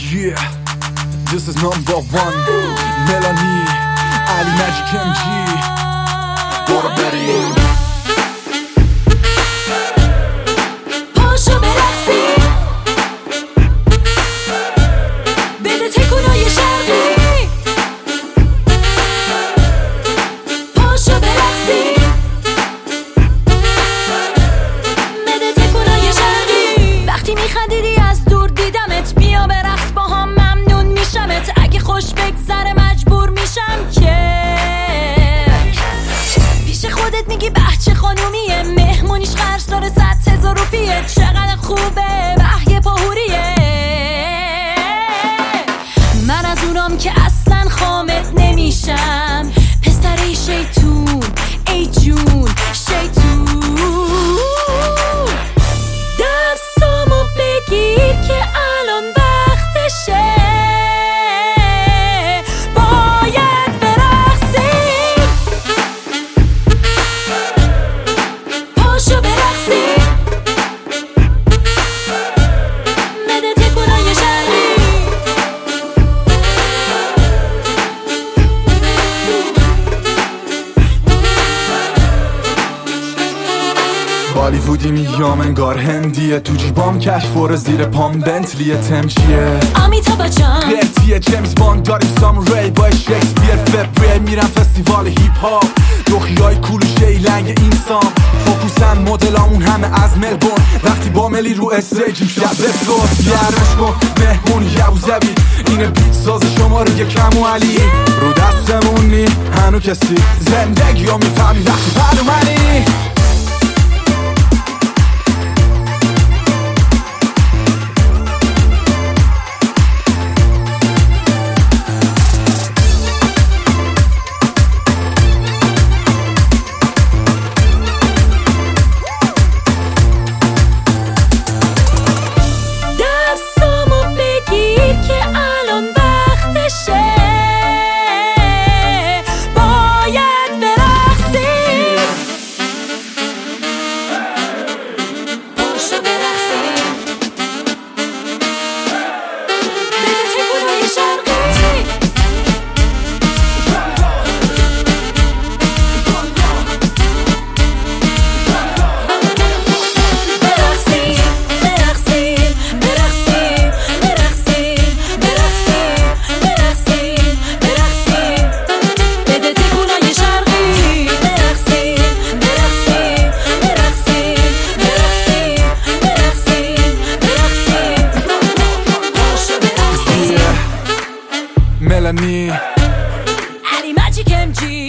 Yeah, this is number one. Melanie, Ali Magic MG. برو بریم. پاشو برقصی، بده تکونای شرقی. پاشو برقصی، بده تکونای شرقی. وقتی میخندیدی از دور دیدمت، بیا برقص با هم ممنون میشمت. اگه خوش بگذره مجبور میشم که پیش خودت میگی بچه خانومیه، مهمونیش خرج داره 100,000 روپیه. چقدر خوبه وحی پاهوریه. من از اونام که اصلا خامت نمیشم، پسره شیطون ای جون شیطون. دستامو بگیر که الان وقتشه، باید برقصیم. پاشو برقصیم، بده تکونای شرقی. بالیوودی میام انگار هندیه، تو جیبام کشفور زیر پام بنتلی تمشیه. آمیتا بچم برتیه جیمز باند داریم ساموری با شکسپیر. فبریل میرم فستیوال هیپ هاپ، دخیای کول و شیلنگ اینسام. فوکوسن مدلامون همه از ملبورن، وقتی با ملی رو استیجیم شب بسکوت. گرمش کن مهمونی ابوظبی، اینه بیت ساز شماره یکم و علی. رو دستمون نی هنو کسی، زندگی ها میفهمی وقتی پلو منی. Melanie, Ali Magic MG.